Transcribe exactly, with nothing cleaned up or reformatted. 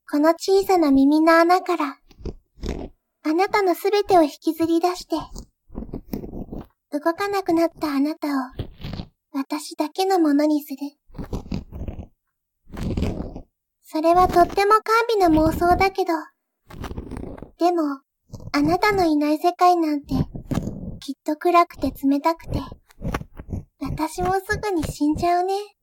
この小さな耳の穴から、あなたのすべてを引きずり出して、動かなくなったあなたを、私だけのものにする。それはとっても甘美な妄想だけど、でも、あなたのいない世界なんて、きっと暗くて冷たくて、私もすぐに死んじゃうね。